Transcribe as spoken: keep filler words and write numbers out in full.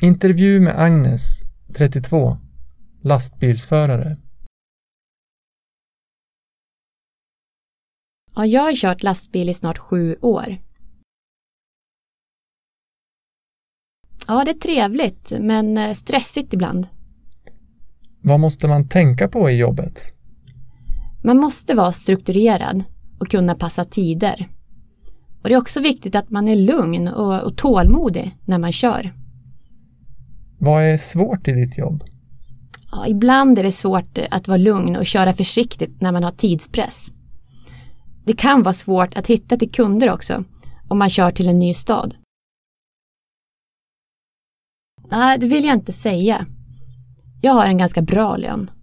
Intervju med Agnes, trettiotvå, lastbilsförare. Ja, jag har kört lastbil i snart sju år. Ja, det är trevligt, men stressigt ibland. Vad måste man tänka på i jobbet? Man måste vara strukturerad och kunna passa tider. Och det är också viktigt att man är lugn och, och tålmodig när man kör. Vad är svårt i ditt jobb? Ja, ibland är det svårt att vara lugn och köra försiktigt när man har tidspress. Det kan vara svårt att hitta till kunder också om man kör till en ny stad. Nej, det vill jag inte säga. Jag har en ganska bra lön.